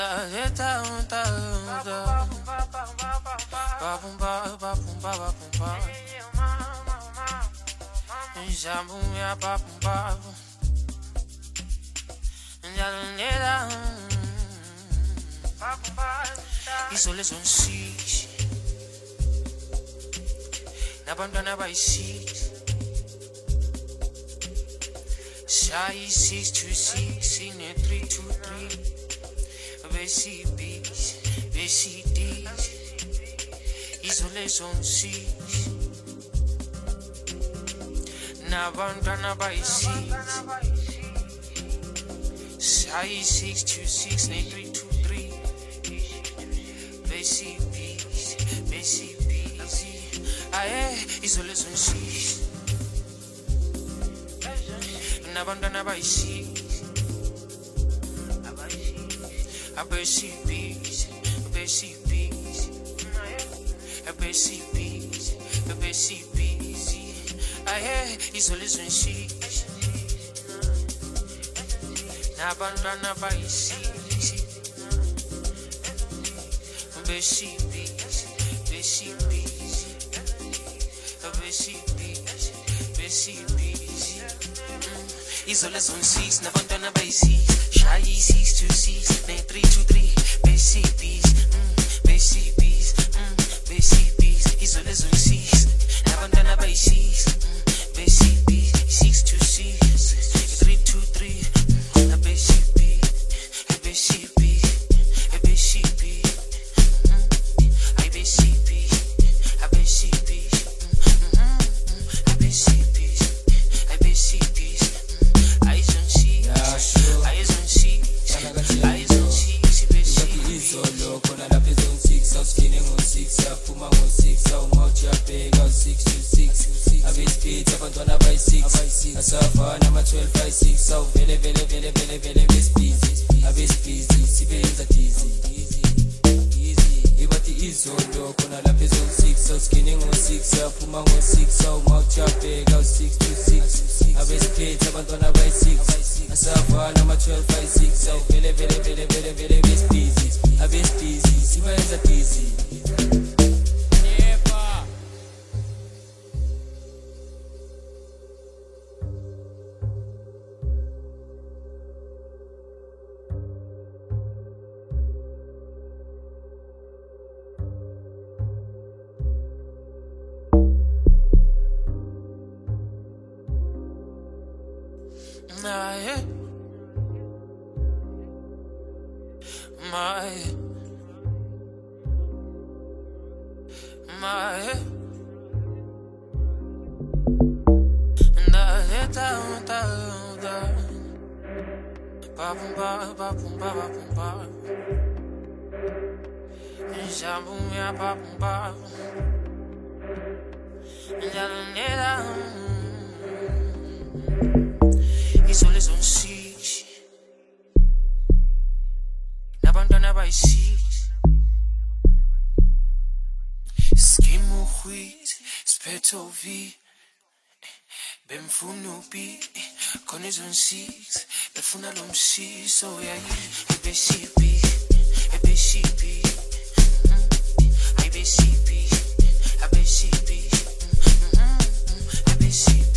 Isolation Nabandana by six. Shy 626 in a 323. BCBs, BCDs. Isolation 6. Nabandana by six. Shy 626 in a 323. BCBs, BCBs. Aye, isolation 6. Nabandana by six. BCBs, BCBs. BCBs, BCBs. Aye, isolation 6. Nabandana by six. BCBs, BCBs. BCBs, BCBs. Isolation 6, Nabandana by six. Shy 626, 9323. BCBs, BCBs, BCBs. Isolation 6, Nabandana by six. BCBs, 626, 323. BCB, BCB, BCB. Isolation 6. Nabandana by six. Skimo wheat, Spetovi. Bemfuno B, Conizon 6. Befuna lom 6. So yeah, BCB, BCB. IBCB, IBCB, IBCB.